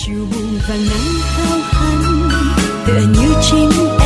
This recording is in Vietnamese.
chiều buồn và nắng cao hẳn tựa như chim